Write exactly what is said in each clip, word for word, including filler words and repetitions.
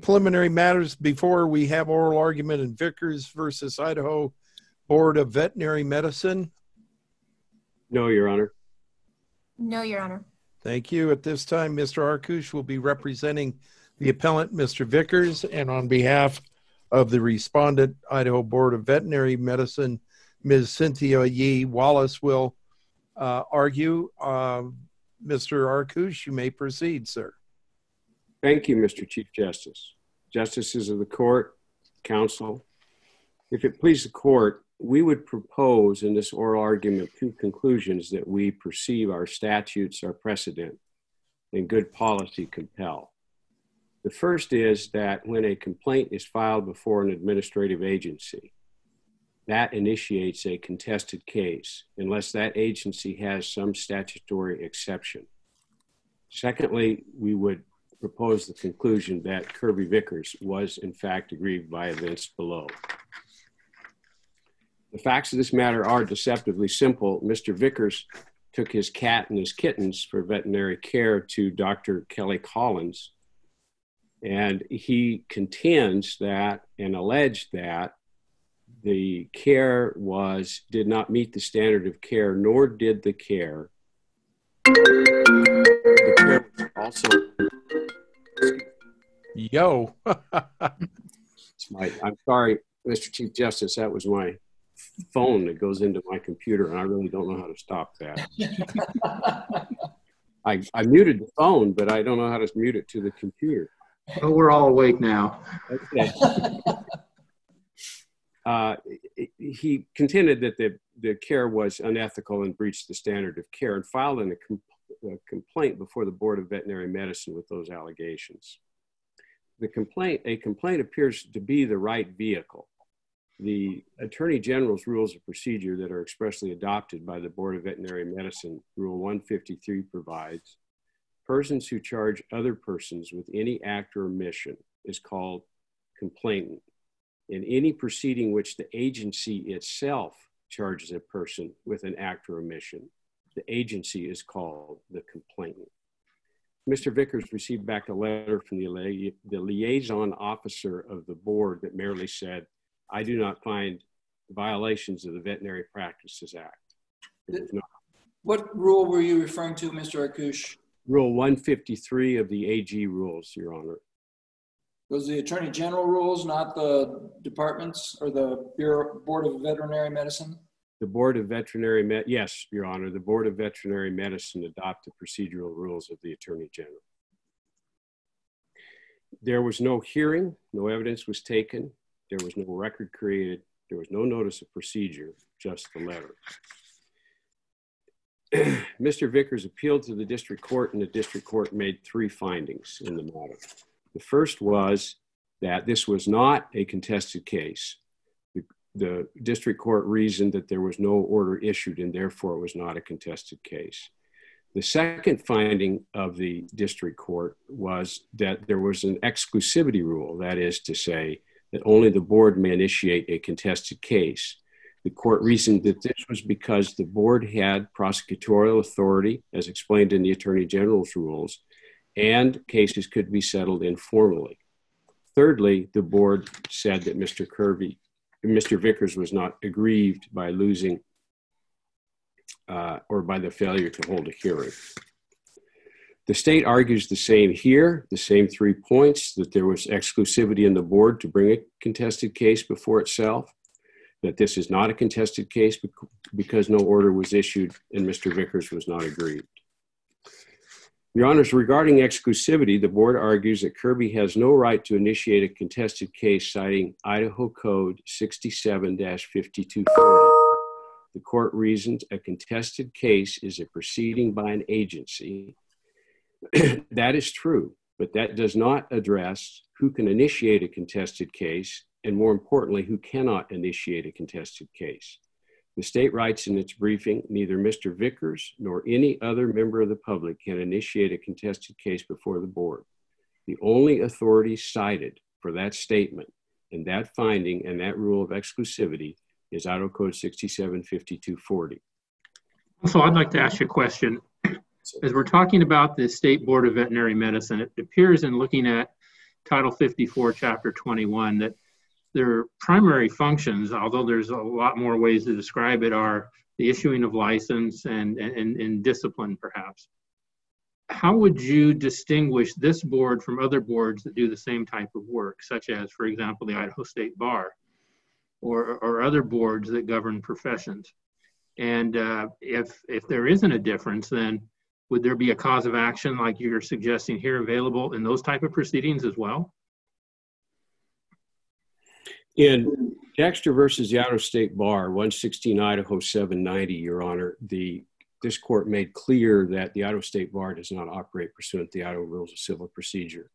preliminary matters before we have oral argument in Vickers versus Idaho Board of Veterinary Medicine? No, Your Honor. No, Your Honor. Thank you. At this time, Mister Arkush will be representing the appellant, Mister Vickers, and on behalf of the respondent, Idaho Board of Veterinary Medicine, Miz Cynthia Yee Wallace will uh, argue. Uh, Mister Arkush, you may proceed, sir. Thank you, Mister Chief Justice. Justices of the court, counsel, if it please the court, we would propose in this oral argument two conclusions that we perceive our statutes, our precedent, and good policy compel. The first is that when a complaint is filed before an administrative agency, that initiates a contested case unless that agency has some statutory exception. Secondly, we would propose the conclusion that Kirby Vickers was in fact aggrieved by events below. The facts of this matter are deceptively simple. Mister Vickers took his cat and his kittens for veterinary care to Doctor Kelly Collins, and he contends that and alleged that the care was did not meet the standard of care, nor did the care. The care was also. Yo. It's my, I'm sorry, Mister Chief Justice, that was my phone that goes into my computer, and I really don't know how to stop that. I, I muted the phone, but I don't know how to mute it to the computer. Oh, we're all awake now. Okay. Uh, he contended that the, the care was unethical and breached the standard of care, and filed in a, com a complaint before the Board of Veterinary Medicine with those allegations. The complaint, a complaint appears to be the right vehicle. The Attorney General's rules of procedure that are expressly adopted by the Board of Veterinary Medicine, Rule one fifty-three, provides persons who charge other persons with any act or omission is called complainant. In any proceeding which the agency itself charges a person with an act or omission, the agency is called the complainant. Mister Vickers received back a letter from the, li the liaison officer of the board that merely said, I do not find violations of the Veterinary Practices Act. Not. What rule were you referring to, Mister Arkush? Rule one fifty-three of the A G rules, Your Honor. Those are the Attorney General rules, not the departments or the Bureau, Board of Veterinary Medicine? The Board of Veterinary Med, yes, Your Honor, the Board of Veterinary Medicine adopt the procedural rules of the Attorney General. There was no hearing, no evidence was taken, there was no record created, there was no notice of procedure, just the letter. Mister Vickers appealed to the district court, and the district court made three findings in the matter. The first was that this was not a contested case. The, the district court reasoned that there was no order issued, and therefore it was not a contested case. The second finding of the district court was that there was an exclusivity rule, that is to say that only the board may initiate a contested case. The court reasoned that this was because the board had prosecutorial authority, as explained in the Attorney General's rules, and cases could be settled informally. Thirdly, the board said that Mister Kirby, Mister Vickers was not aggrieved by losing uh, or by the failure to hold a hearing. The state argues the same here, the same three points, that there was exclusivity in the board to bring a contested case before itself, that this is not a contested case because no order was issued and Mister Vickers was not aggrieved. Your Honors, regarding exclusivity, the board argues that Kirby has no right to initiate a contested case citing Idaho Code sixty-seven dash fifty-two forty. The court reasons a contested case is a proceeding by an agency. That is true, but that does not address who can initiate a contested case, and more importantly, who cannot initiate a contested case. The state writes in its briefing, neither Mister Vickers nor any other member of the public can initiate a contested case before the board. The only authority cited for that statement and that finding and that rule of exclusivity is Idaho Code sixty-seven fifty-two forty. So I'd like to ask you a question. As we're talking about the State Board of Veterinary Medicine, it appears in looking at Title fifty-four, Chapter twenty-one, that their primary functions, although there's a lot more ways to describe it, are the issuing of license and, and, and discipline, perhaps. How would you distinguish this board from other boards that do the same type of work, such as, for example, the Idaho State Bar or, or other boards that govern professions? And uh, if, if there isn't a difference, then would there be a cause of action like you're suggesting here available in those type of proceedings as well? In Dexter versus the Idaho State Bar, one sixteen Idaho seven ninety, Your Honor, the this court made clear that the Idaho State Bar does not operate pursuant to the Idaho Rules of Civil Procedure.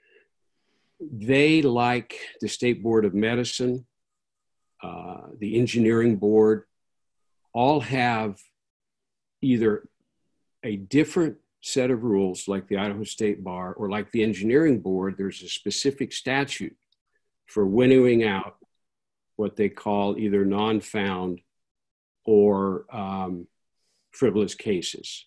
They, like the State Board of Medicine, uh, the Engineering Board, all have either a different set of rules like the Idaho State Bar, or like the Engineering Board, there's a specific statute for winnowing out what they call either non-found or um, frivolous cases.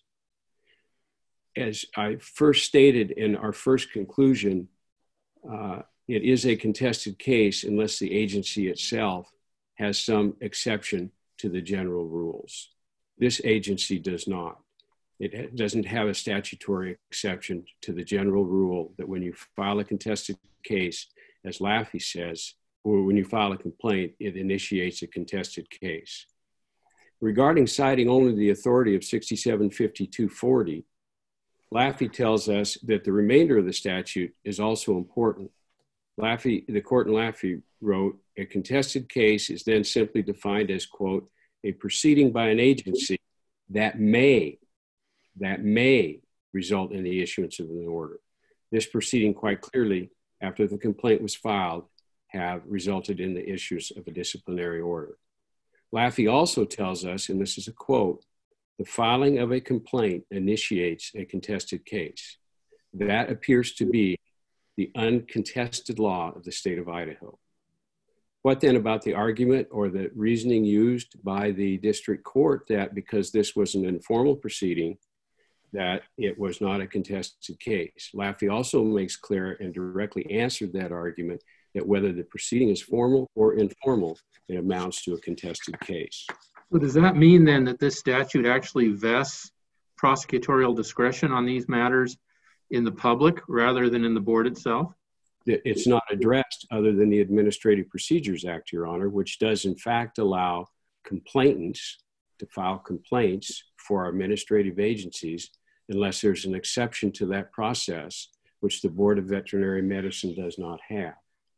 As I first stated in our first conclusion, uh, it is a contested case unless the agency itself has some exception to the general rules. This agency does not. It doesn't have a statutory exception to the general rule that when you file a contested case, as Laffey says, or when you file a complaint, it initiates a contested case. Regarding citing only the authority of sixty-seven fifty-two forty, Laffey tells us that the remainder of the statute is also important. Laffey, the court in Laffey wrote, a contested case is then simply defined as, quote, a proceeding by an agency that may, that may result in the issuance of an order. This proceeding quite clearly, after the complaint was filed, have resulted in the issuance of a disciplinary order. Laffey also tells us, and this is a quote, the filing of a complaint initiates a contested case. That appears to be the uncontested law of the state of Idaho. What then about the argument or the reasoning used by the district court that because this was an informal proceeding, that it was not a contested case? Laffey also makes clear and directly answered that argument that whether the proceeding is formal or informal, it amounts to a contested case. So does that mean then that this statute actually vests prosecutorial discretion on these matters in the public rather than in the board itself? It's not addressed other than the Administrative Procedures Act, Your Honor, which does in fact allow complainants to file complaints for our administrative agencies unless there's an exception to that process, which the Board of Veterinary Medicine does not have.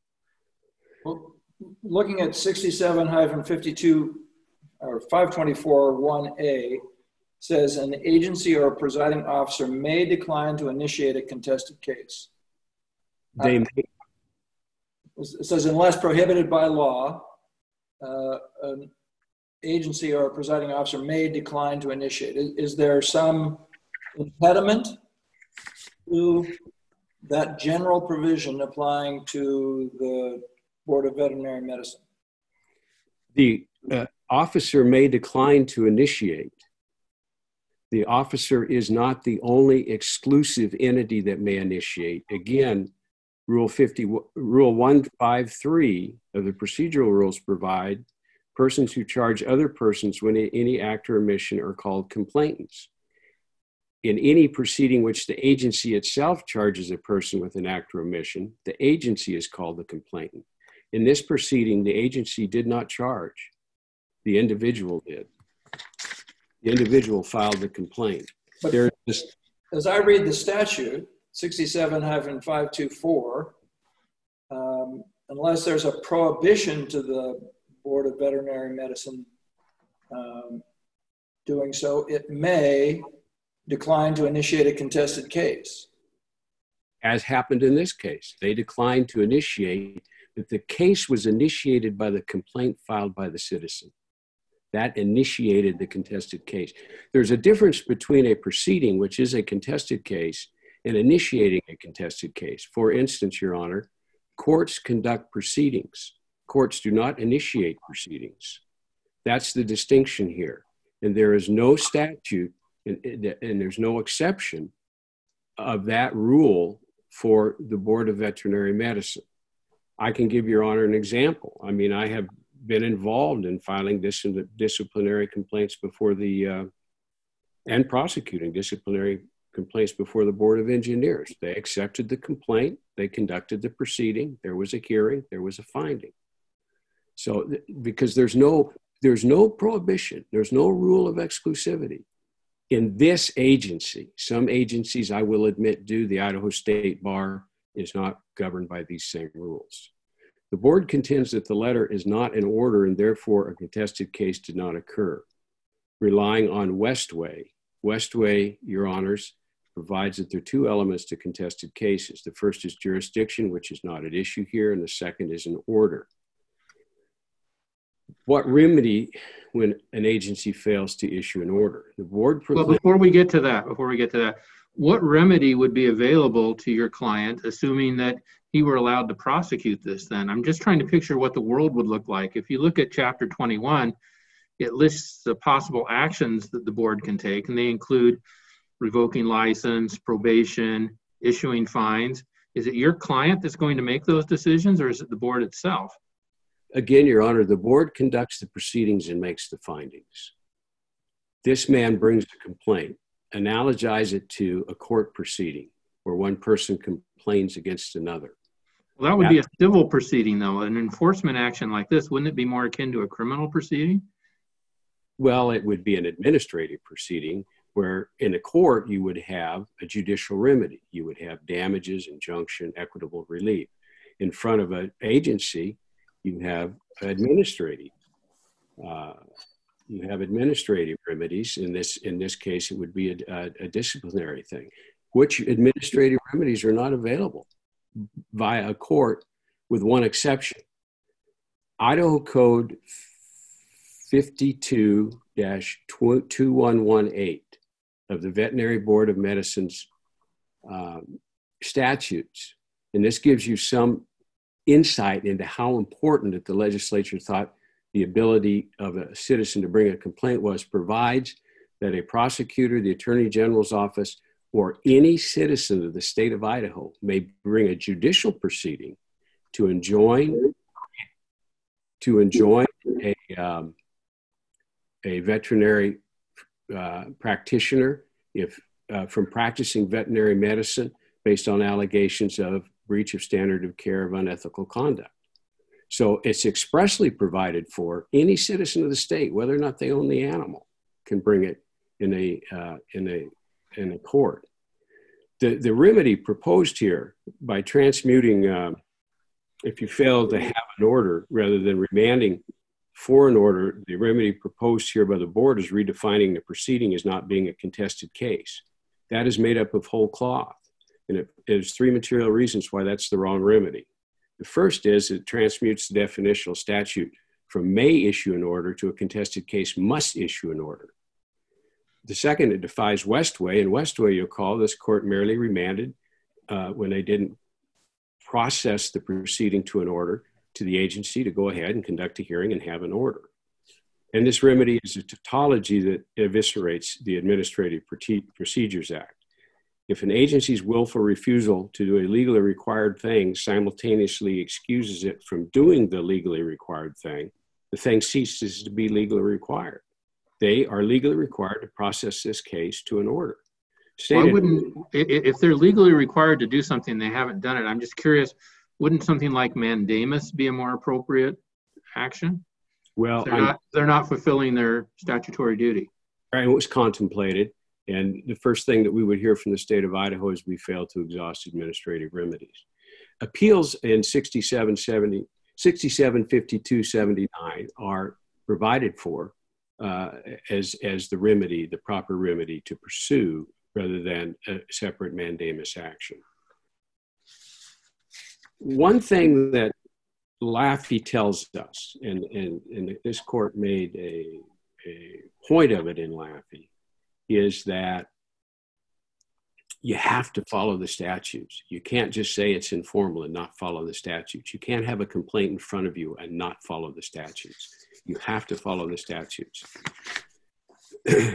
Well, looking at sixty-seven fifty-two or five twenty-four one A says an agency or a presiding officer may decline to initiate a contested case. They uh, may. It says unless prohibited by law, uh, an agency or a presiding officer may decline to initiate. Is, is there some impediment to that general provision applying to the Board of Veterinary Medicine? The uh, officer may decline to initiate. The officer is not the only exclusive entity that may initiate. Again, Rule fifty, Rule one fifty-three of the procedural rules provide persons who charge other persons when any act or omission are called complainants. In any proceeding which the agency itself charges a person with an act or omission, the agency is called the complainant. In this proceeding, the agency did not charge. The individual did. The individual filed the complaint. But there is, as I read the statute, sixty-seven five twenty-four, um, unless there's a prohibition to the Board of Veterinary Medicine um, doing so, it may decline to initiate a contested case. as happened in this case. They declined to initiate, but the case was initiated by the complaint filed by the citizen. That initiated the contested case. There's a difference between a proceeding, which is a contested case, and initiating a contested case. For instance, Your Honor, courts conduct proceedings. Courts do not initiate proceedings. That's the distinction here. And there is no statute, and, and there's no exception of that rule for the Board of Veterinary Medicine. I can give Your Honor an example. I mean, I have been involved in filing dis disciplinary complaints before the, uh, and prosecuting disciplinary complaints before the Board of Engineers. They accepted the complaint, they conducted the proceeding, there was a hearing, there was a finding. So, because there's no, there's no prohibition, there's no rule of exclusivity. In this agency, some agencies, I will admit, do. The Idaho State Bar is not governed by these same rules. The board contends that the letter is not in order and therefore a contested case did not occur. Relying on Westway, Westway, Your Honors, provides that there are two elements to contested cases. The first is jurisdiction, which is not at issue here, and the second is an order. What remedy when an agency fails to issue an order? The board. Well, before we get to that, before we get to that, what remedy would be available to your client, assuming that he were allowed to prosecute this then? I'm just trying to picture what the world would look like. If you look at chapter twenty-one, it lists the possible actions that the board can take, and they include revoking license, probation, issuing fines. Is it your client that's going to make those decisions, or is it the board itself? Again, Your Honor, the board conducts the proceedings and makes the findings. This man brings a complaint. Analogize it to a court proceeding where one person complains against another. Well, that would be a civil proceeding, though. An enforcement action like this, wouldn't it be more akin to a criminal proceeding? Well, it would be an administrative proceeding where in a court you would have a judicial remedy. You would have damages, injunction, equitable relief. In front of an agency, you have administrative. Uh, you have administrative remedies. In this, in this case, it would be a, a, a disciplinary thing. Which administrative remedies are not available via a court, with one exception. Idaho Code fifty-two dash two one one eight of the Veterinary Board of Medicine's um, statutes, and this gives you some insight into how important that the legislature thought the ability of a citizen to bring a complaint was, provides that a prosecutor, the Attorney General's office, or any citizen of the state of Idaho may bring a judicial proceeding to enjoin, to enjoin a, um, a veterinary uh, practitioner if, uh, from practicing veterinary medicine based on allegations of breach of standard of care of unethical conduct. So it's expressly provided for. Any citizen of the state, whether or not they own the animal, can bring it in a, uh, in a, in a court. The, the remedy proposed here by transmuting, uh, if you fail to have an order rather than remanding for an order, the remedy proposed here by the board is redefining the proceeding as not being a contested case. That is made up of whole cloth. And it, there's three material reasons why that's the wrong remedy. The first is it transmutes the definitional statute from may issue an order to a contested case must issue an order. The second, it defies Westway. And Westway, you'll call, this court merely remanded uh, when they didn't process the proceeding to an order to the agency to go ahead and conduct a hearing and have an order. And this remedy is a tautology that eviscerates the Administrative Procedures Act. If an agency's willful refusal to do a legally required thing simultaneously excuses it from doing the legally required thing, the thing ceases to be legally required. They are legally required to process this case to an order. Stated, Why wouldn't, if they're legally required to do something, they haven't done it. I'm just curious, wouldn't something like mandamus be a more appropriate action? Well, they're not, they're not fulfilling their statutory duty. Right, it was contemplated. And the first thing that we would hear from the state of Idaho is we failed to exhaust administrative remedies. Appeals in sixty-seven seventy, sixty-seven fifty-two seventy-nine are provided for uh, as, as the remedy, the proper remedy to pursue rather than a separate mandamus action. One thing that Laffey tells us, and, and, and this court made a, a point of it in Laffey, is that you have to follow the statutes. You can't just say it's informal and not follow the statutes. You can't have a complaint in front of you and not follow the statutes. You have to follow the statutes.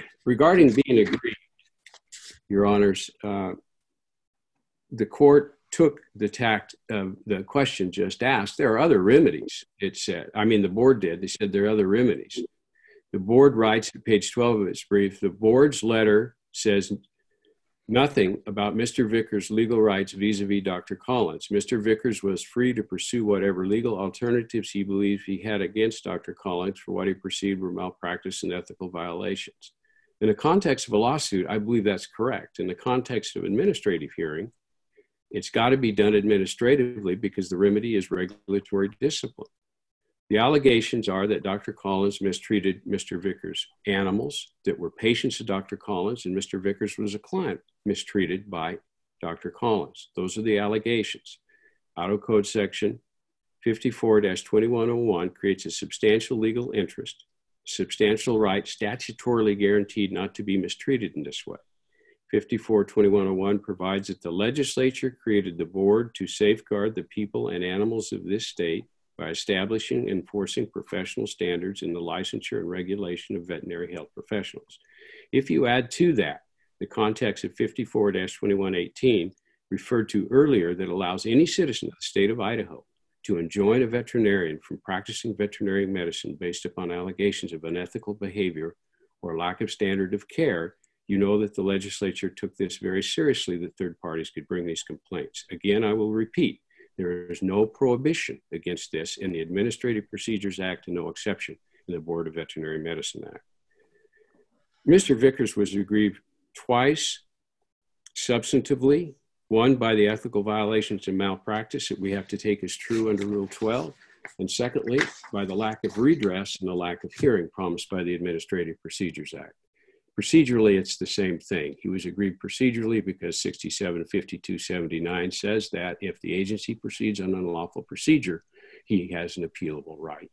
Regarding being aggrieved, Your Honors, uh, the court took the tact of the question just asked, there are other remedies, it said. I mean, the board did. They said there are other remedies. The board writes at page twelve of its brief, the board's letter says nothing about Mister Vickers' legal rights vis-a-vis Doctor Collins. Mister Vickers was free to pursue whatever legal alternatives he believed he had against Doctor Collins for what he perceived were malpractice and ethical violations. In the context of a lawsuit, I believe that's correct. In the context of administrative hearing, it's got to be done administratively because the remedy is regulatory discipline. The allegations are that Doctor Collins mistreated Mister Vickers' animals that were patients of Doctor Collins, and Mister Vickers was a client mistreated by Doctor Collins. Those are the allegations. Auto Code Section fifty-four dash twenty-one oh one creates a substantial legal interest, substantial right statutorily guaranteed not to be mistreated in this way. fifty-four twenty-one oh one provides that the legislature created the board to safeguard the people and animals of this state by establishing and enforcing professional standards in the licensure and regulation of veterinary health professionals. If you add to that the context of fifty-four dash twenty-one eighteen referred to earlier that allows any citizen of the state of Idaho to enjoin a veterinarian from practicing veterinary medicine based upon allegations of unethical behavior or lack of standard of care, you know that the legislature took this very seriously that third parties could bring these complaints. Again, I will repeat, there is no prohibition against this in the Administrative Procedures Act and no exception in the Board of Veterinary Medicine Act. Mister Vickers was aggrieved twice substantively, one by the ethical violations and malpractice that we have to take as true under Rule twelve, and secondly, by the lack of redress and the lack of hearing promised by the Administrative Procedures Act. Procedurally, it's the same thing. He was aggrieved procedurally because sixty-seven fifty-two seventy-nine says that if the agency proceeds on an unlawful procedure, he has an appealable right.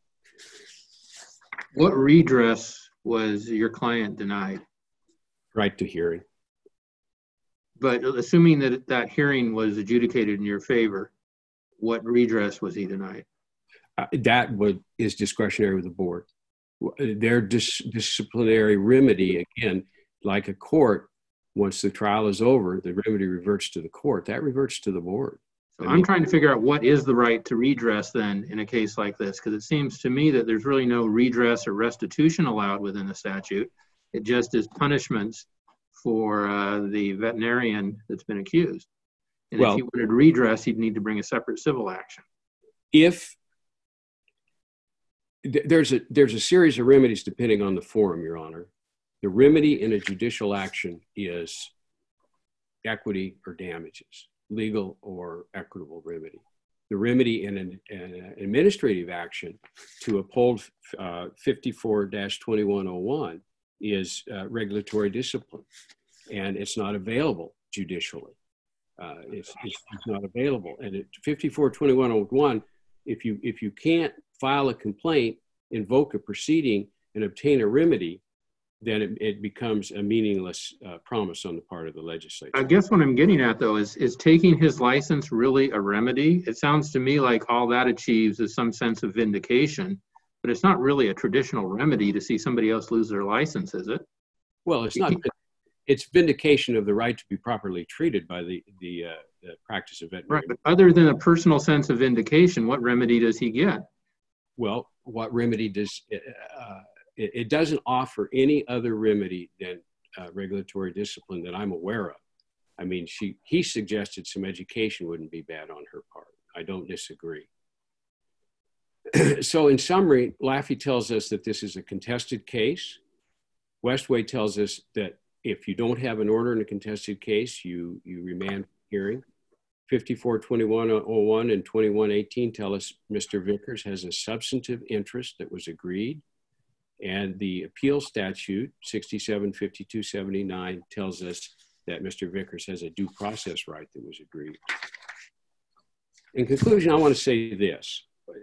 What redress was your client denied? Right to hearing. But assuming that that hearing was adjudicated in your favor, what redress was he denied? Uh, that would, is discretionary with the board. Their dis disciplinary remedy, again, like a court, once the trial is over, the remedy reverts to the court. That reverts to the board. So I'm trying to figure out what is the right to redress then in a case like this, because it seems to me that there's really no redress or restitution allowed within the statute. It just is punishments for uh, the veterinarian that's been accused. And well, if he wanted redress, he'd need to bring a separate civil action. If There's a, there's a series of remedies depending on the forum, Your Honor. The remedy in a judicial action is equity or damages, legal or equitable remedy. The remedy in an, an administrative action to uphold uh, fifty-four dash twenty-one oh one is uh, regulatory discipline, and it's not available judicially. Uh, it's, it's, it's not available. And at fifty-four twenty-one oh one, if you, if you can't file a complaint, invoke a proceeding, and obtain a remedy, then it, it becomes a meaningless uh, promise on the part of the legislature. I guess what I'm getting at, though, is, is taking his license really a remedy? It sounds to me like all that achieves is some sense of vindication, but it's not really a traditional remedy to see somebody else lose their license, is it? Well, it's not. It's vindication of the right to be properly treated by the, the, uh, the practice of veterinary. Right, but other than a personal sense of vindication, what remedy does he get? Well, what remedy does, uh, it, it doesn't offer any other remedy than uh, regulatory discipline that I'm aware of. I mean, she, he suggested some education wouldn't be bad on her part. I don't disagree. So in summary, Laffey tells us that this is a contested case. Westway tells us that if you don't have an order in a contested case, you, you remand hearing. fifty-four twenty-one oh one and twenty-one eighteen tell us Mister Vickers has a substantive interest that was agreed. And the appeal statute, sixty-seven fifty-two seventy-nine, tells us that Mister Vickers has a due process right that was agreed. In conclusion, I want to say this.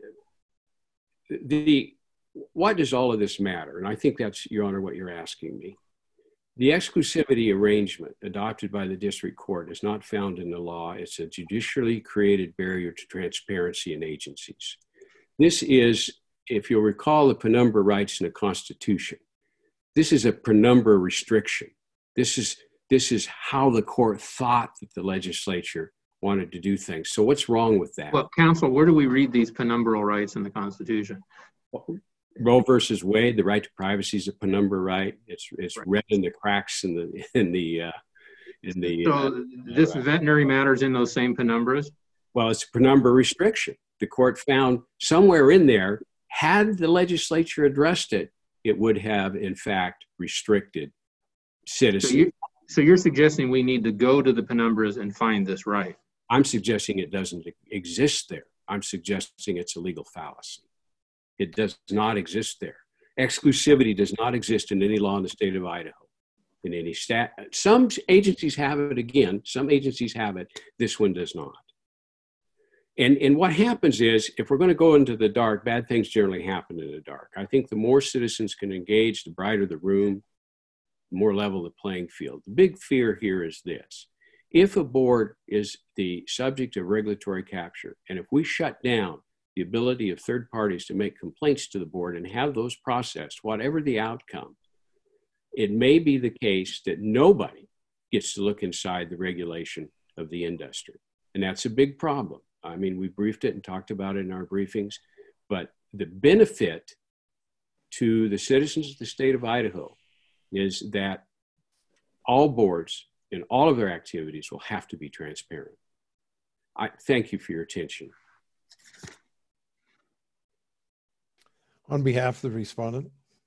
The, why does all of this matter? And I think that's, Your Honor, what you're asking me. The exclusivity arrangement adopted by the district court is not found in the law. It's a judicially created barrier to transparency in agencies. This is, if you'll recall, the penumbra rights in the Constitution. This is a penumbra restriction. This is, this is how the court thought that the legislature wanted to do things. So what's wrong with that? Well, counsel, where do we read these penumbral rights in the Constitution? Roe versus Wade, the right to privacy is a penumbra right. It's it's Right. read in the cracks in the in the uh, in the. So uh, this uh, veterinary matters in those same penumbras? well, it's a penumbra restriction. The court found somewhere in there, had the legislature addressed it, it would have in fact restricted So, citizens. you, so you're suggesting we need to go to the penumbras and find this right? I'm suggesting it doesn't exist there. I'm suggesting it's a legal fallacy. It does not exist there. Exclusivity does not exist in any law in the state of Idaho. In any stat, some agencies have it again, some agencies have it, this one does not. And, and what happens is, if we're going to go into the dark, bad things generally happen in the dark. I think the more citizens can engage, the brighter the room, the more level the playing field. The big fear here is this. If a board is the subject of regulatory capture, and if we shut down the ability of third parties to make complaints to the board and have those processed, whatever the outcome, it may be the case that nobody gets to look inside the regulation of the industry. And that's a big problem. I mean, we briefed it and talked about it in our briefings, but the benefit to the citizens of the state of Idaho is that all boards in all of their activities will have to be transparent. I thank you for your attention. On behalf of the respondent.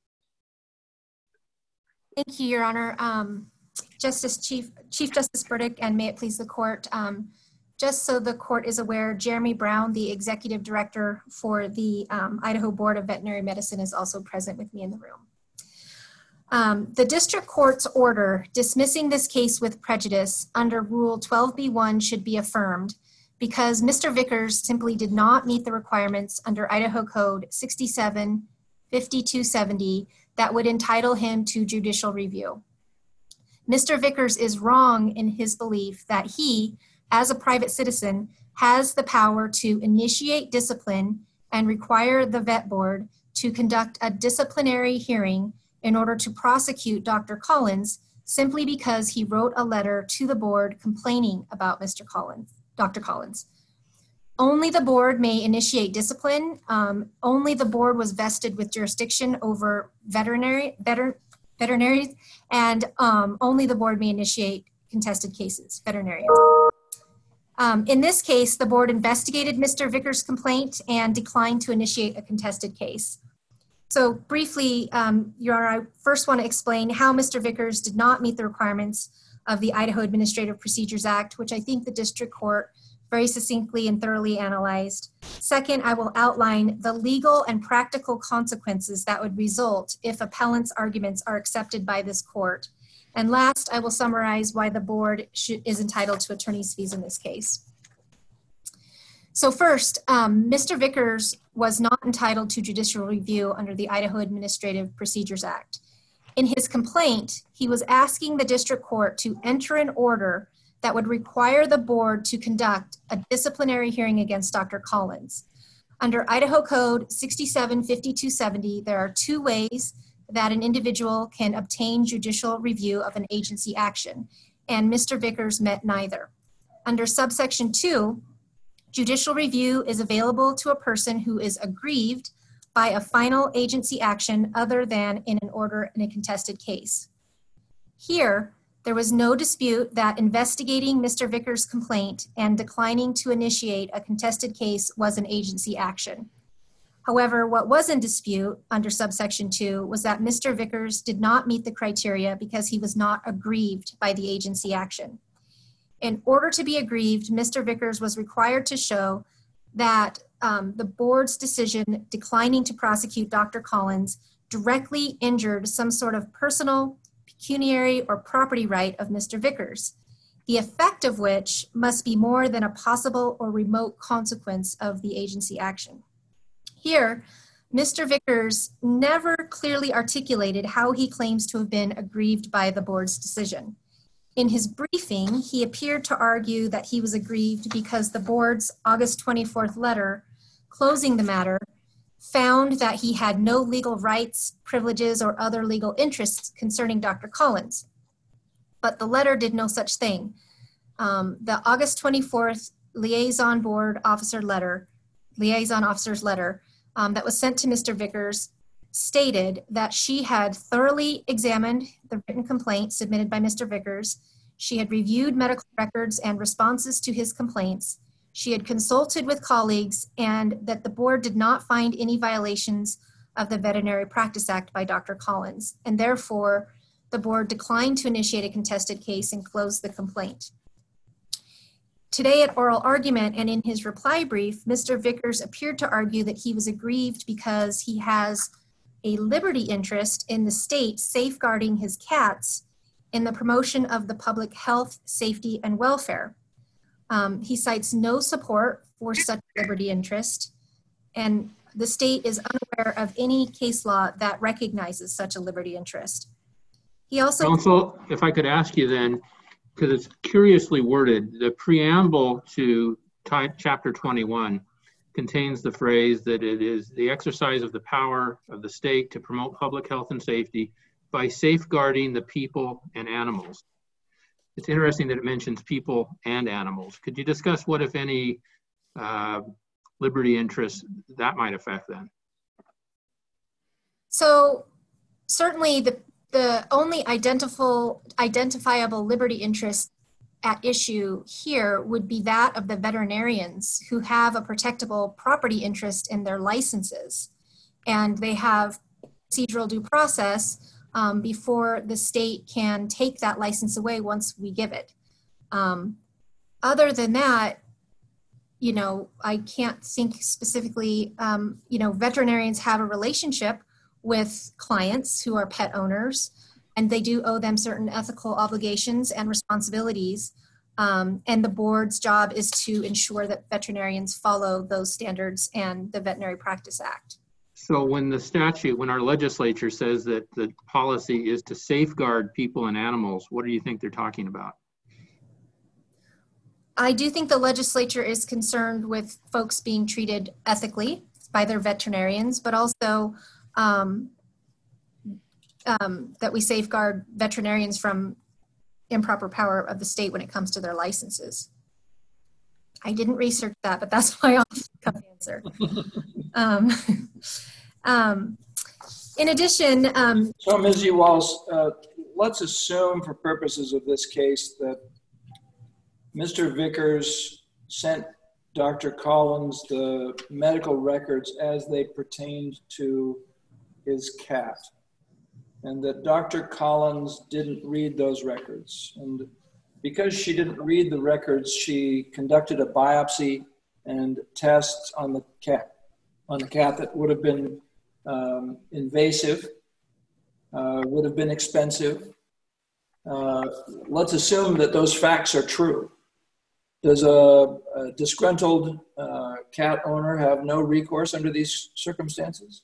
Thank you, Your Honor. Um, Justice Chief, Chief Justice Burdick, and may it please the court. Um, just so the court is aware, Jeremy Brown, the executive director for the um, Idaho Board of Veterinary Medicine, is also present with me in the room. Um, the district court's order dismissing this case with prejudice under Rule twelve B one should be affirmed because Mister Vickers simply did not meet the requirements under Idaho Code sixty-seven fifty-two seventy that would entitle him to judicial review. Mister Vickers is wrong in his belief that he, as a private citizen, has the power to initiate discipline and require the vet board to conduct a disciplinary hearing in order to prosecute Doctor Collins simply because he wrote a letter to the board complaining about Mister Collins, Doctor Collins. Only the board may initiate discipline. Um, only the board was vested with jurisdiction over veterinary, veter, veterinaries, and um, only the board may initiate contested cases, veterinarians. Um, in this case, the board investigated Mister Vickers' complaint and declined to initiate a contested case. So briefly, um, Your Honor, I first want to explain how Mister Vickers did not meet the requirements of the Idaho Administrative Procedures Act, which I think the district court very succinctly and thoroughly analyzed. Second, I will outline the legal and practical consequences that would result if appellant's arguments are accepted by this court. And last, I will summarize why the board should, is entitled to attorney's fees in this case. So first, um, Mister Vickers was not entitled to judicial review under the Idaho Administrative Procedures Act. In his complaint, he was asking the district court to enter an order that would require the board to conduct a disciplinary hearing against Doctor Collins. Under Idaho Code sixty-seven fifty-two seventy, there are two ways that an individual can obtain judicial review of an agency action, and Mister Vickers met neither. Under subsection two, judicial review is available to a person who is aggrieved by a final agency action other than in an order in a contested case. Here, there was no dispute that investigating Mister Vickers' complaint and declining to initiate a contested case was an agency action. However, what was in dispute under subsection two was that Mister Vickers did not meet the criteria because he was not aggrieved by the agency action. In order to be aggrieved, Mister Vickers was required to show that um, the board's decision declining to prosecute Doctor Collins directly injured some sort of personal, pecuniary, or property right of Mister Vickers, the effect of which must be more than a possible or remote consequence of the agency action. Here, Mister Vickers never clearly articulated how he claims to have been aggrieved by the board's decision. In his briefing, he appeared to argue that he was aggrieved because the board's August twenty-fourth letter closing the matter found that he had no legal rights, privileges, or other legal interests concerning Doctor Collins. But the letter did no such thing. Um, the August twenty-fourth liaison board officer letter, liaison officer's letter um, that was sent to Mister Vickers stated that she had thoroughly examined the written complaint submitted by Mister Vickers. She had reviewed medical records and responses to his complaints. She had consulted with colleagues, and that the board did not find any violations of the Veterinary Practice Act by Doctor Collins, and therefore the board declined to initiate a contested case and close the complaint. Today at oral argument and in his reply brief, Mister Vickers appeared to argue that he was aggrieved because he has a liberty interest in the state safeguarding his cats in the promotion of the public health, safety, and welfare. Um, he cites no support for such liberty interest, and the state is unaware of any case law that recognizes such a liberty interest. He also- Counsel, if I could ask you then, because it's curiously worded, the preamble to chapter twenty-one contains the phrase that it is the exercise of the power of the state to promote public health and safety by safeguarding the people and animals. It's interesting that it mentions people and animals. Could you discuss what, if any, uh, liberty interests that might affect then? So certainly the, the only identifiable, identifiable liberty interest at issue here would be that of the veterinarians who have a protectable property interest in their licenses. And they have procedural due process um, before the state can take that license away once we give it. Um, other than that, you know, I can't think specifically, um, you know, veterinarians have a relationship with clients who are pet owners, and they do owe them certain ethical obligations and responsibilities. Um, and the board's job is to ensure that veterinarians follow those standards and the Veterinary Practice Act. So when the statute, when our legislature says that the policy is to safeguard people and animals, what do you think they're talking about? I do think the legislature is concerned with folks being treated ethically by their veterinarians, but also um, um, that we safeguard veterinarians from improper power of the state when it comes to their licenses. I didn't research that, but that's my off-the-cuff answer. um, um, in addition, um, so Miz Ewalls, uh, let's assume for purposes of this case that Mister Vickers sent Doctor Collins the medical records as they pertained to his cat, and that Doctor Collins didn't read those records. And because she didn't read the records, she conducted a biopsy and tests on the cat, on the cat that would have been um, invasive, uh, would have been expensive. Uh, let's assume that those facts are true. Does a, a disgruntled uh, cat owner have no recourse under these circumstances?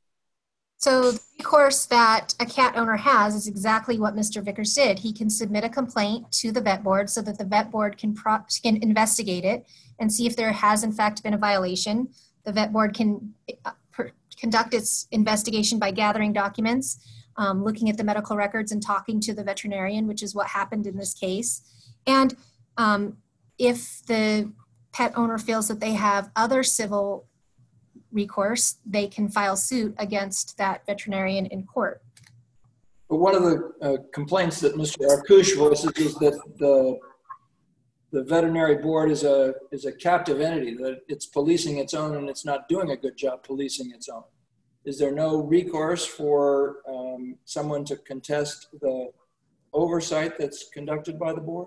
So the recourse that a cat owner has is exactly what Mister Vickers did. He can submit a complaint to the vet board so that the vet board can, pro can investigate it and see if there has in fact been a violation. The vet board can uh, per conduct its investigation by gathering documents, um, looking at the medical records and talking to the veterinarian, which is what happened in this case. And um, if the pet owner feels that they have other civil recourse, they can file suit against that veterinarian in court. But one of the uh, complaints that Mister Arkush voices is that the, the veterinary board is a, is a captive entity, that it's policing its own and it's not doing a good job policing its own. Is there no recourse for um, someone to contest the oversight that's conducted by the board?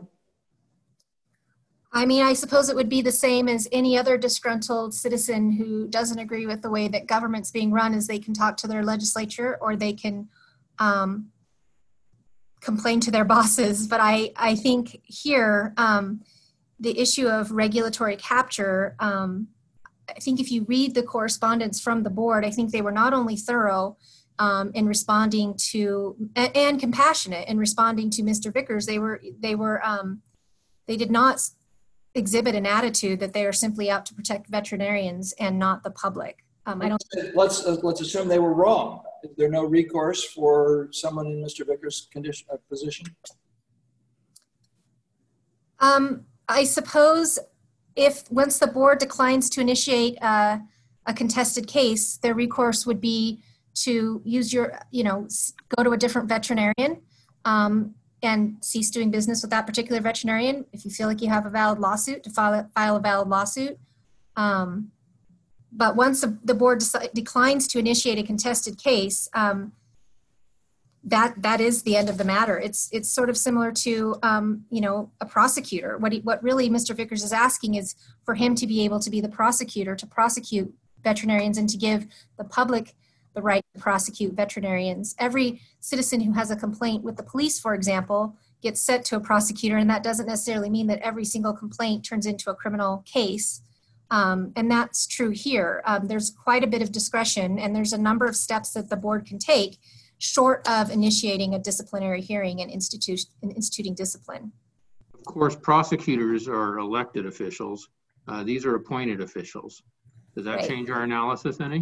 I mean, I suppose it would be the same as any other disgruntled citizen who doesn't agree with the way that government's being run, is they can talk to their legislature or they can um, complain to their bosses. But I, I think here, um, the issue of regulatory capture, um, I think if you read the correspondence from the board, I think they were not only thorough um, in responding to, and, and compassionate in responding to Mister Vickers, they were, they were, um, they did not exhibit an attitude that they are simply out to protect veterinarians and not the public. Um, I don't. Let's uh, let's assume they were wrong. Is there no recourse for someone in Mister Vickers' condition uh, position? Um, I suppose if once the board declines to initiate uh, a contested case, their recourse would be to use your, you know, go to a different veterinarian um, and cease doing business with that particular veterinarian. If you feel like you have a valid lawsuit, to file a, file a valid lawsuit. Um, but once the, the board deci- declines to initiate a contested case, um, that that is the end of the matter. It's it's sort of similar to um, you know, a prosecutor. What he, what really Mister Vickers is asking is for him to be able to be the prosecutor, to prosecute veterinarians and to give the public the right to prosecute veterinarians. Every citizen who has a complaint with the police, for example, gets sent to a prosecutor, and that doesn't necessarily mean that every single complaint turns into a criminal case. Um, and that's true here. Um, there's quite a bit of discretion, and there's a number of steps that the board can take short of initiating a disciplinary hearing and, institu- and instituting discipline. Of course, prosecutors are elected officials. Uh, these are appointed officials. Does that Right. change our analysis any?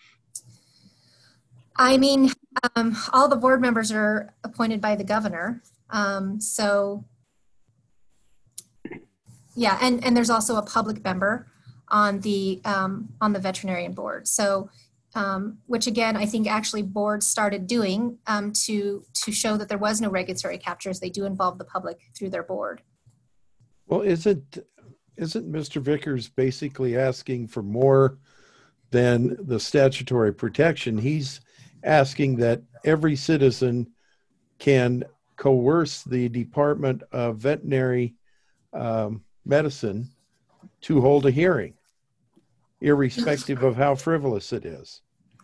I mean, um, all the board members are appointed by the governor. Um, so, yeah, and, and there's also a public member on the um, on the veterinarian board. So, um, which again, I think actually boards started doing um, to to show that there was no regulatory captures. They do involve the public through their board. Well, isn't isn't Mister Vickers basically asking for more than the statutory protection? He's asking that every citizen can coerce the Department of Veterinary um, Medicine to hold a hearing, irrespective of how frivolous it is.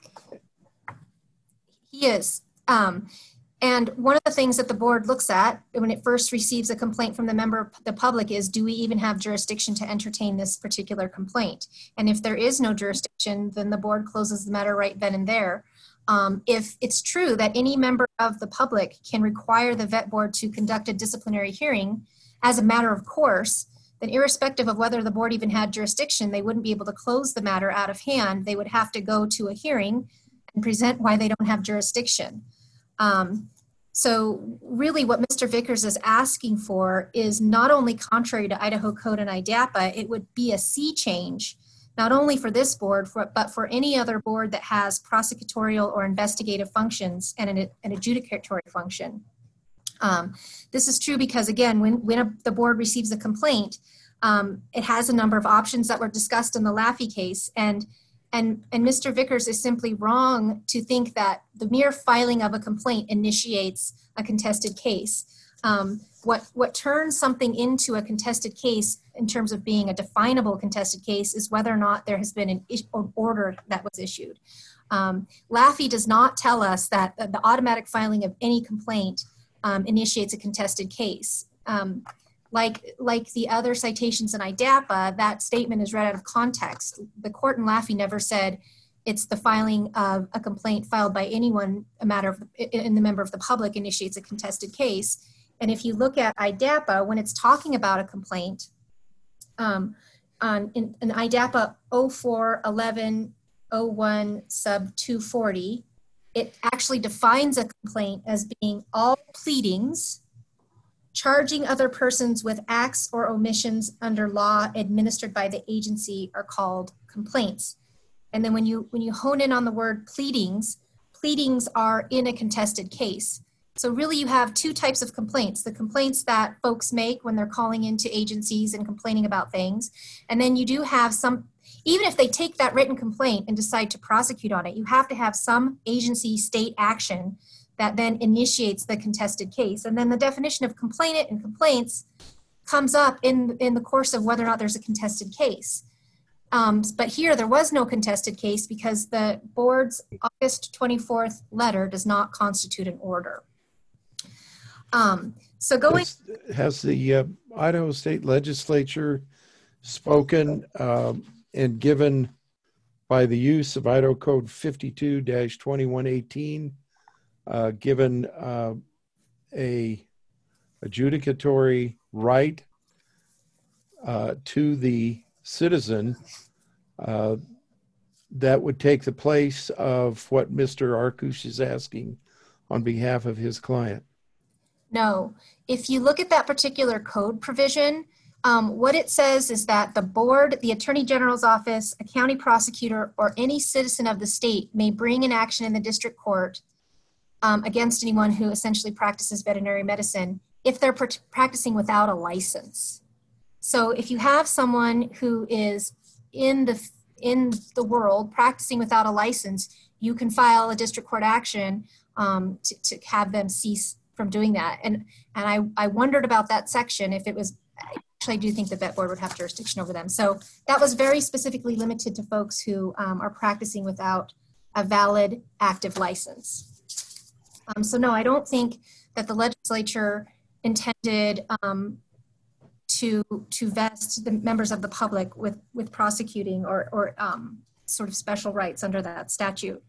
He is. Um, and one of the things that the board looks at when it first receives a complaint from the member of the public is, do we even have jurisdiction to entertain this particular complaint? And if there is no jurisdiction, then the board closes the matter right then and there. Um, if it's true that any member of the public can require the vet board to conduct a disciplinary hearing as a matter of course, then irrespective of whether the board even had jurisdiction, they wouldn't be able to close the matter out of hand. They would have to go to a hearing and present why they don't have jurisdiction. Um, so really what Mister Vickers is asking for is not only contrary to Idaho Code and I D A P A, it would be a sea change, not only for this board, for, but for any other board that has prosecutorial or investigative functions and an, an adjudicatory function. Um, this is true because, again, when, when a, the board receives a complaint, um, it has a number of options that were discussed in the Laffey case. And, and, and Mister Vickers is simply wrong to think that the mere filing of a complaint initiates a contested case. Um, what, what turns something into a contested case in terms of being a definable contested case is whether or not there has been an is- order that was issued. Um, Laffey does not tell us that the automatic filing of any complaint Um, initiates a contested case. Um, like, like the other citations in I D A P A, that statement is read out of context. The court in Laffey never said it's the filing of a complaint filed by anyone, a matter of, in the member of the public initiates a contested case. And if you look at I D A P A, when it's talking about a complaint, um, on, in, in I D A P A oh four eleven oh one sub two forty, it actually defines a complaint as being all pleadings charging other persons with acts or omissions under law administered by the agency are called complaints. And then when you when you hone in on the word pleadings, pleadings are in a contested case. So really you have two types of complaints: the complaints that folks make when they're calling into agencies and complaining about things. And then you do have some, even if they take that written complaint and decide to prosecute on it, you have to have some agency state action that then initiates the contested case. And then the definition of complainant and complaints comes up in, in the course of whether or not there's a contested case. Um, but here there was no contested case because the board's August twenty-fourth letter does not constitute an order. Um, so going- Has, has the uh, Idaho State Legislature spoken um, and given, by the use of Idaho Code fifty-two dash twenty-one eighteen, uh, given uh, a adjudicatory right uh, to the citizen uh, that would take the place of what Mister Arkush is asking on behalf of his client? No. If you look at that particular code provision, um, what it says is that the board, the Attorney General's office, a county prosecutor, or any citizen of the state may bring an action in the district court um, against anyone who essentially practices veterinary medicine if they're pr- practicing without a license. So if you have someone who is in the in the world practicing without a license, you can file a district court action um, to, to have them cease from doing that. And and I, I wondered about that section if it was, actually I do think the vet board would have jurisdiction over them. So that was very specifically limited to folks who um, are practicing without a valid active license. Um, so no, I don't think that the legislature intended um, to to vest the members of the public with with prosecuting or or um, sort of special rights under that statute.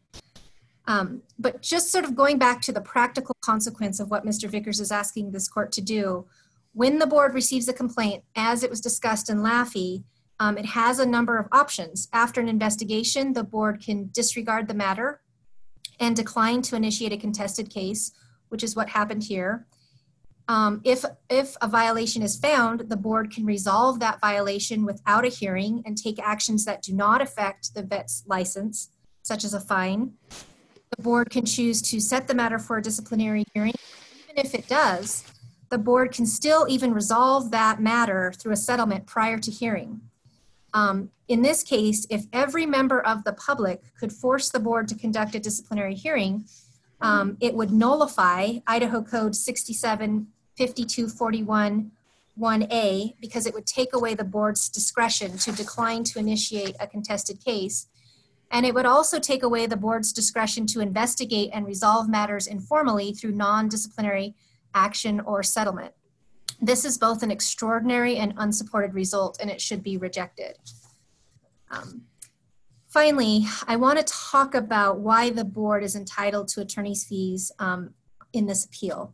Um, but just sort of going back to the practical consequence of what Mister Vickers is asking this court to do, when the board receives a complaint, as it was discussed in Laffey, um, it has a number of options. After an investigation, the board can disregard the matter and decline to initiate a contested case, which is what happened here. Um, if, if a violation is found, the board can resolve that violation without a hearing and take actions that do not affect the vet's license, such as a fine. The board can choose to set the matter for a disciplinary hearing. Even if it does, the board can still even resolve that matter through a settlement prior to hearing. Um, in this case, if every member of the public could force the board to conduct a disciplinary hearing, um, it would nullify Idaho Code sixty-seven fifty-two forty-one one A because it would take away the board's discretion to decline to initiate a contested case. And it would also take away the board's discretion to investigate and resolve matters informally through non-disciplinary action or settlement. This is both an extraordinary and unsupported result, and it should be rejected. Um, finally, I want to talk about why the board is entitled to attorney's fees um, in this appeal.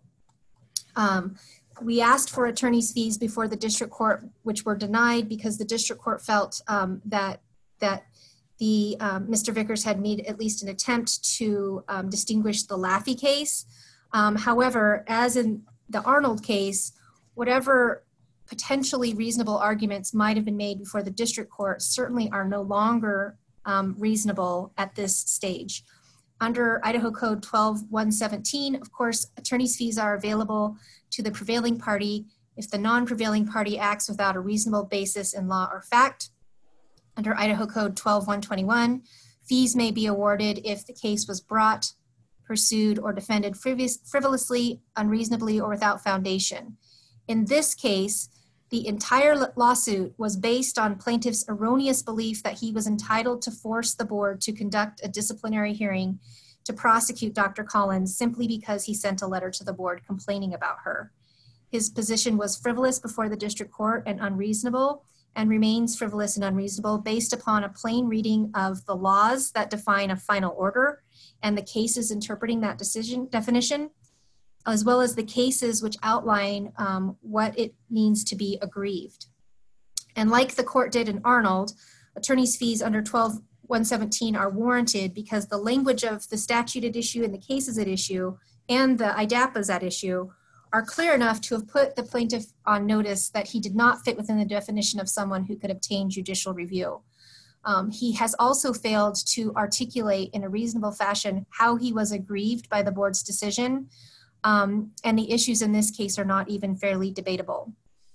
Um, we asked for attorney's fees before the district court, which were denied because the district court felt um, that that the um, Mister Vickers had made at least an attempt to um, distinguish the Laffey case. Um, however, as in the Arnold case, whatever potentially reasonable arguments might have been made before the district court certainly are no longer um, reasonable at this stage. Under Idaho Code twelve one seventeen, of course, attorney's fees are available to the prevailing party if the non-prevailing party acts without a reasonable basis in law or fact. Under Idaho Code twelve one twenty-one, fees may be awarded if the case was brought, pursued, or defended frivolously, unreasonably, or without foundation. In this case, the entire lawsuit was based on plaintiff's erroneous belief that he was entitled to force the board to conduct a disciplinary hearing to prosecute Doctor Collins simply because he sent a letter to the board complaining about her. His position was frivolous before the district court and unreasonable, and remains frivolous and unreasonable based upon a plain reading of the laws that define a final order and the cases interpreting that decision definition, as well as the cases which outline um, what it means to be aggrieved. And like the court did in Arnold, attorney's fees under twelve one seventeen are warranted because the language of the statute at issue and the cases at issue and the I D A P As at issue are clear enough to have put the plaintiff on notice that he did not fit within the definition of someone who could obtain judicial review. Um, he has also failed to articulate in a reasonable fashion how he was aggrieved by the board's decision, um, and the issues in this case are not even fairly debatable.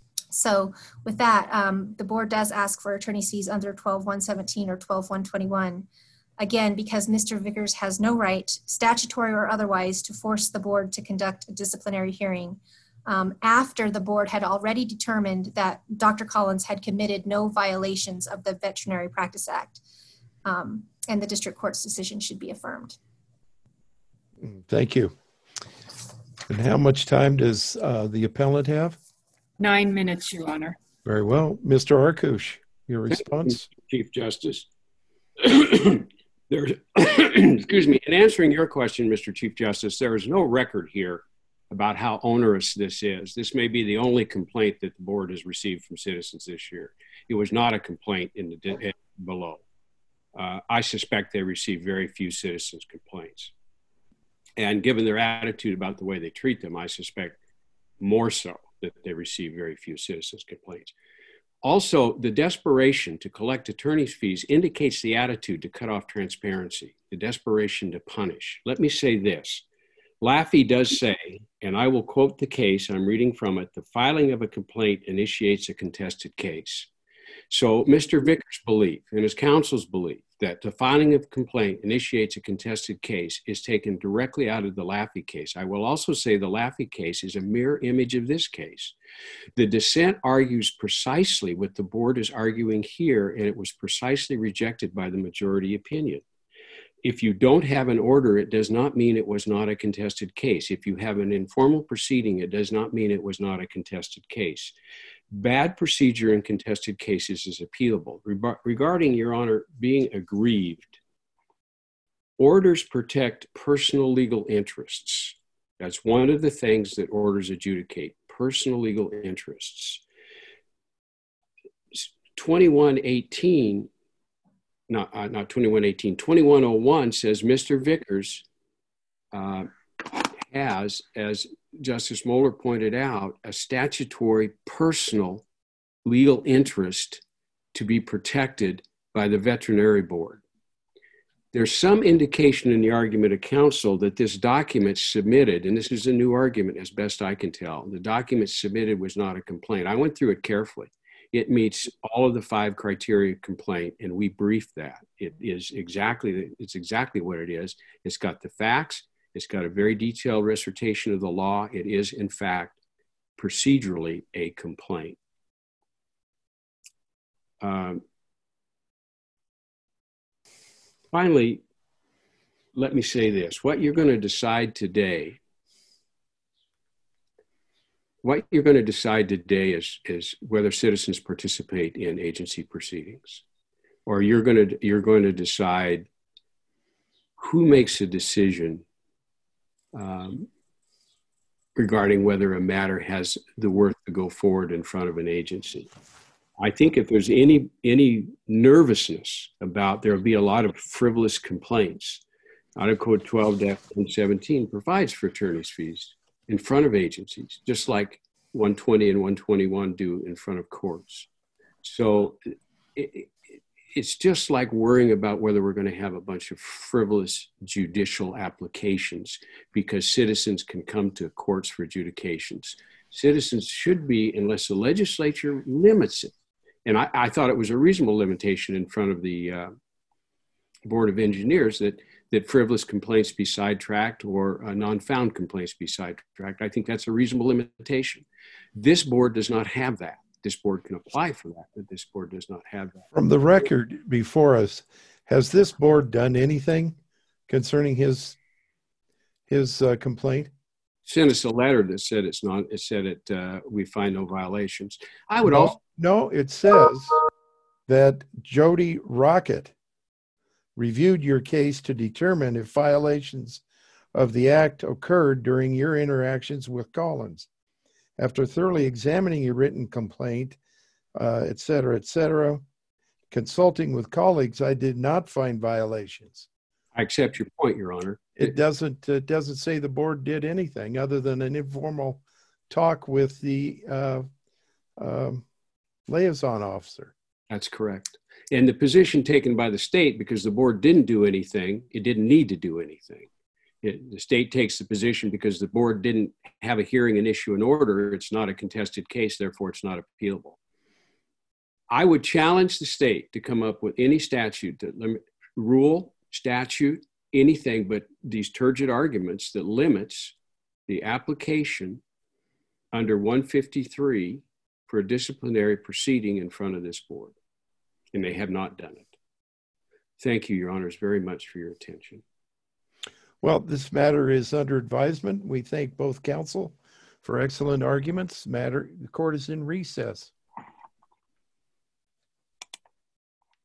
So with that, um, the board does ask for attorney's fees under twelve one seventeen or twelve one twenty-one. Again, because Mister Vickers has no right, statutory or otherwise, to force the board to conduct a disciplinary hearing um, after the board had already determined that Doctor Collins had committed no violations of the Veterinary Practice Act, um, and the district court's decision should be affirmed. Thank you. And how much time does uh, the appellant have? Nine minutes, Your Honor. Very well. Mister Arkush, your response? Chief Justice. There's, excuse me, in answering your question, Mister Chief Justice, there is no record here about how onerous this is. This may be the only complaint that the board has received from citizens this year. It was not a complaint in the below. Uh, I suspect they received very few citizens' complaints. And given their attitude about the way they treat them, I suspect more so that they receive very few citizens' complaints. Also, the desperation to collect attorney's fees indicates the attitude to cut off transparency, the desperation to punish. Let me say this. Laffey does say, and I will quote the case, I'm reading from it, the filing of a complaint initiates a contested case. So Mister Vickers' belief and his counsel's belief that the filing of a complaint initiates a contested case is taken directly out of the Laffey case. I will also say the Laffey case is a mirror image of this case. The dissent argues precisely what the board is arguing here, and it was precisely rejected by the majority opinion. If you don't have an order, it does not mean it was not a contested case. If you have an informal proceeding, it does not mean it was not a contested case. Bad procedure in contested cases is appealable. Re- regarding, Your Honor, being aggrieved, orders protect personal legal interests. That's one of the things that orders adjudicate, personal legal interests. twenty-one eighteen, not, uh, not twenty-one eighteen, twenty-one oh one says Mister Vickers uh, has, as Justice Moeller pointed out, a statutory personal legal interest to be protected by the Veterinary Board. There's some indication in the argument of counsel that this document submitted, and this is a new argument as best I can tell, the document submitted was not a complaint. I went through it carefully. It meets all of the five criteria of complaint, and we briefed that. It is exactly, it's exactly what it is. It's got the facts. It's got a very detailed recitation of the law. It is, in fact, procedurally a complaint. Um, finally, let me say this. What you're going to decide today, what you're going to decide today is, is whether citizens participate in agency proceedings, or you're going to, you're going to decide who makes a decision Um, regarding whether a matter has the worth to go forward in front of an agency. I think if there's any any nervousness about, there'll be a lot of frivolous complaints. Out of Code twelve one seventeen provides for attorney's fees in front of agencies, just like one twenty and one twenty-one do in front of courts. So it, it's just like worrying about whether we're going to have a bunch of frivolous judicial applications because citizens can come to courts for adjudications. Citizens should be, unless the legislature limits it. And I, I thought it was a reasonable limitation in front of the uh, Board of Engineers that, that frivolous complaints be sidetracked or uh, non-found complaints be sidetracked. I think that's a reasonable limitation. This board does not have that. This board can apply for that, but this board does not have that. From the record before us, has this board done anything concerning his his uh, complaint? Sent us a letter that said it's not. It said it. Uh, we find no violations. I would no, also no. It says that Jody Rocket reviewed your case to determine if violations of the act occurred during your interactions with Collins. After thoroughly examining your written complaint, uh, et cetera, et cetera, consulting with colleagues, I did not find violations. I accept your point, Your Honor. It doesn't it doesn't say the board did anything other than an informal talk with the uh, um, liaison officer. That's correct. And the position taken by the state, because the board didn't do anything, it didn't need to do anything. It, the state takes the position because the board didn't have a hearing and issue an order, it's not a contested case, therefore it's not appealable. I would challenge the state to come up with any statute, that limit, rule, statute, anything but these turgid arguments that limits the application under one fifty-three for a disciplinary proceeding in front of this board. And they have not done it. Thank you, Your Honors, very much for your attention. Well, this matter is under advisement. We thank both counsel for excellent arguments. Matter, the court is in recess.